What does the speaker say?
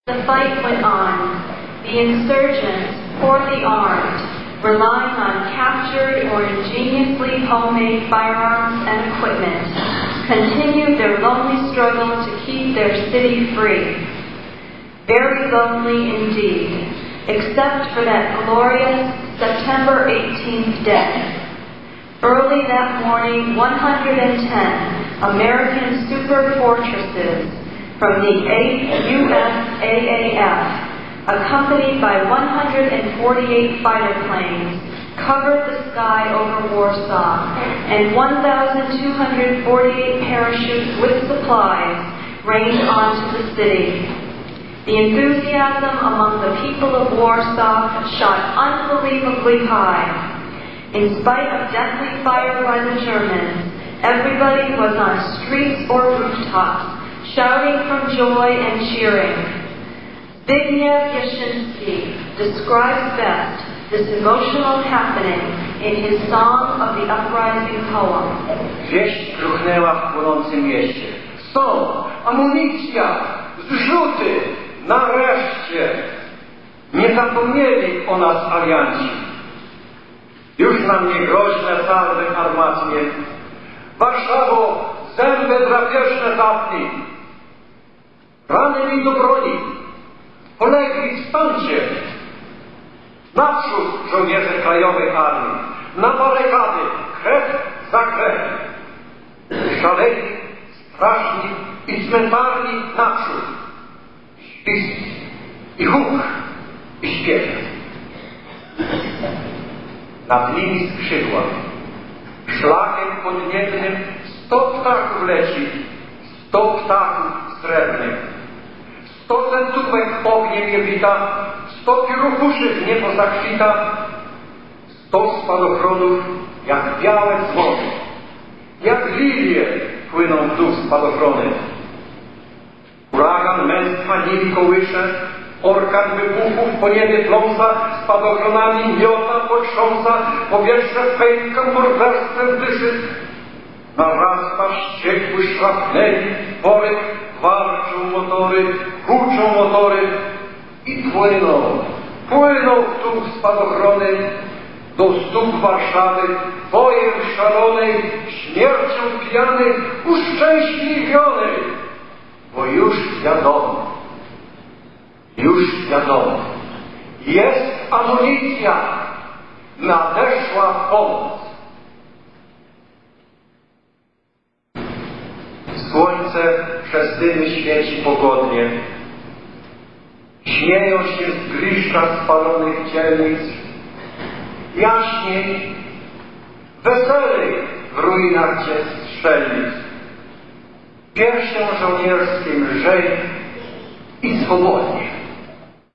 The fight went on. The insurgents, poorly armed, relying on captured or ingeniously homemade firearms and equipment, continued their lonely struggle to keep their city free. Very lonely indeed, except for that glorious September 18th day. Early that morning, 110 American super fortresses from the 8th USAAF, accompanied by 148 fighter planes, covered the sky over Warsaw, and 1,248 parachutes with supplies rained onto the city. The enthusiasm among the people of Warsaw shot unbelievably high. In spite of deathly fire by the Germans, everybody was on streets or rooftops, shouting from joy and cheering. Zbigniew Jastrzębski describes best this emotional happening in his Song of the Uprising poem. Wieść gruchnęła w płonącym mieście. Są, amunicja, zrzuty, nareszcie! Nie zapomnieli o nas alianci. Już nam nie groźne salwy armatnie. Warszawo, zęby drapieżne zapnij. Rany mi do broni. Polegli, wstańcie! Naprzód, żołnierze Krajowej Armii! Na barykady! Krew za krew! Szaleni, straszni i cmentarni naprzód! Śpisk i huk i śpiew! Nad nimi skrzydła. Szlakiem podniebnym 100 ptaków leci, 100 ptaków srebrnych. 100 centówek ogniem je wita, 100 pióruchuszy w niebo zakwita, 100 spadochronów jak białe dzwony, jak lilie płyną w dół spadochrony. Huragan męstwa nimi kołysze, orkan wybuchów po niebie pląsa, spadochronami miota, potrząsa, powietrze pęka, morderstwem dyszy. Narasta wściekły szrapneli, poryk, warczą motory, huczą motory i płyną w dół spadochrony do stóp Warszawy, bojem szalonej, śmiercią pijanej, uszczęśliwionej, bo już wiadomo, jest amunicja, nadeszła pomoc. Słońce przez dymy świeci pogodnie. Śmieją się zgliszcza spalonych dzielnic. Jaśniej, weselej w ruinach strzelnic. Piersią żołnierskiej lżej i swobodnie.